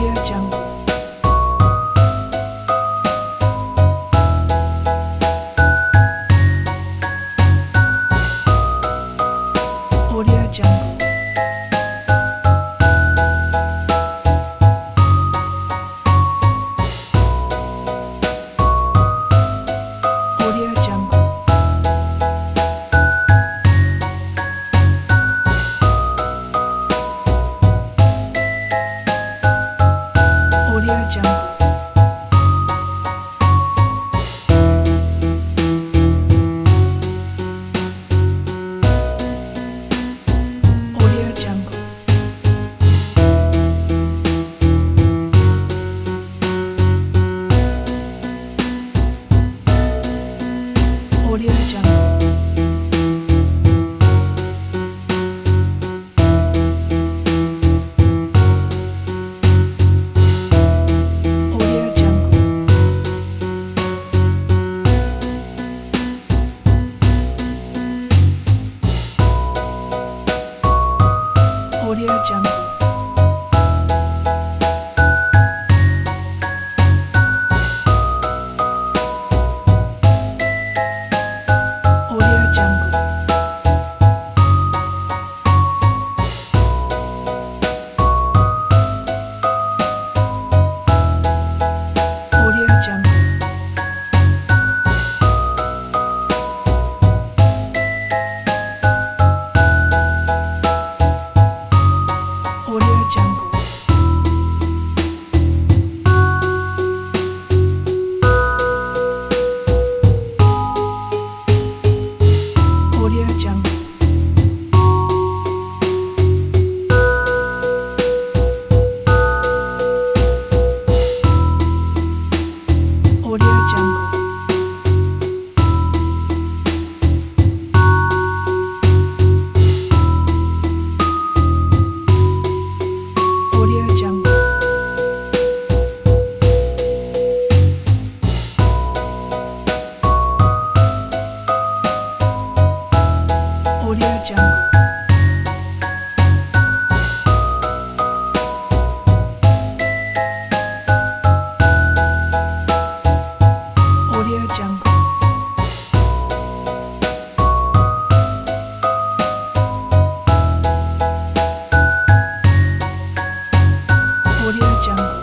Audio Jungle. Audio Jungle. Audio Jungle. Audio Jungle. Audio Jungle. Audio Jungle. Audio Jungle. Audio Jungle. Audio Jungle. Audio Jungle. Audio Jungle. Audio Jungle. Audio Jungle. Audio Jungle. Audio Jungle. Audio Jungle. Audio Jungle.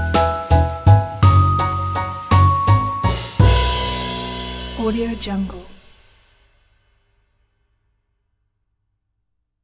Audio Jungle.